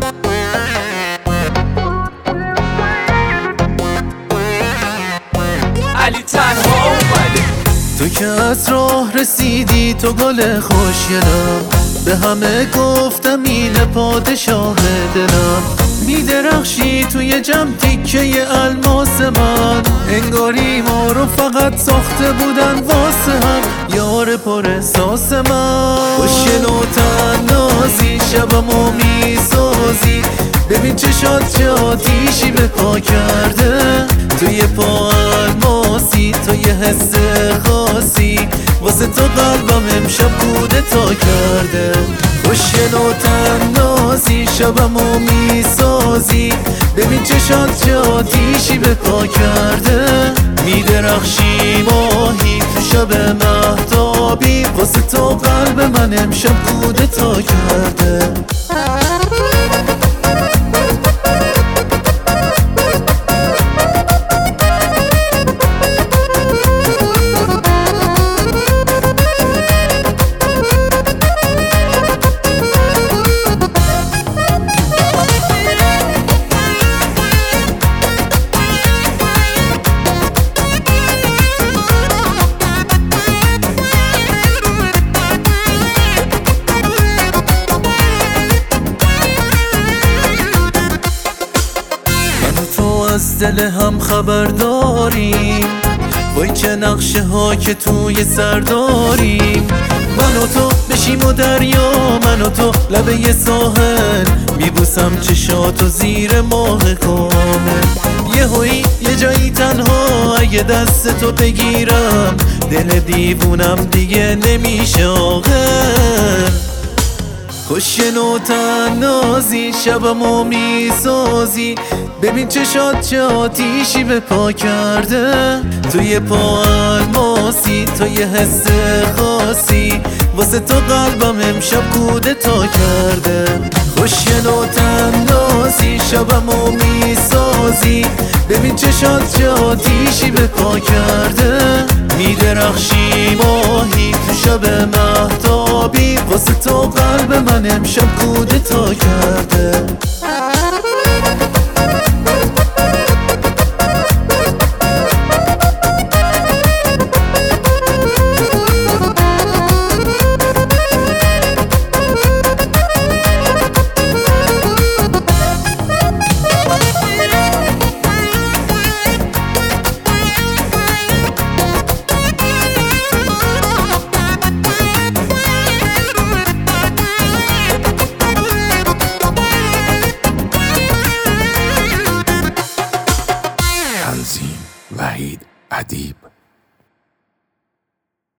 علی تنها اومده. تو که از راه رسیدی تو گل خوشگلم، به همه گفتم اینه پادشاه دلم. میدرخشی توی جمع تیکه الماس من، انگاری ما رو فقط ساخته بودن واسه هم. یار پر احساس من، خوشگل و تنازی، شبمو میسازی. ببین چشات چه آتیشی به پا کرده، توی پا الماسی، تو یه حس خاصی. واسه تو قلبم امشب کودتا کرده. خوشگل و تنازی، شبمو میسازی. ببین چشات چه آتیشی به پا کرده، میدرخشی ماهی تو شب مهتابی. واسه تو قلب من امشب کودتا کرده. از دل هم خبر داریم، وای چه نقشه ها که توی سر داریم. من و تو بشیم و دریا، من و تو لبه یه ساحل، میبوسم چشاتو زیر ماه کامل. یهویی یه جایی تنها، اگه دست تو بگیرم دل دیوونم دیگه نمیشه آخر. خوشگل و تنازی، شبمو میسازی. ببین چشات چه آتیشی به پا کرده، توی پا الماسی، تو یه حس خاصی. واسه تو قلبم امشب کودتا کرده. خوشگل و تنازی، شبمو میسازی. ببین چشات چه آتیشی به پا کرده، میدرخشی ماهی تو شب مهتابی. واسه تو قلب من امشب کودتا کرده. تنظیم وحید ادیب.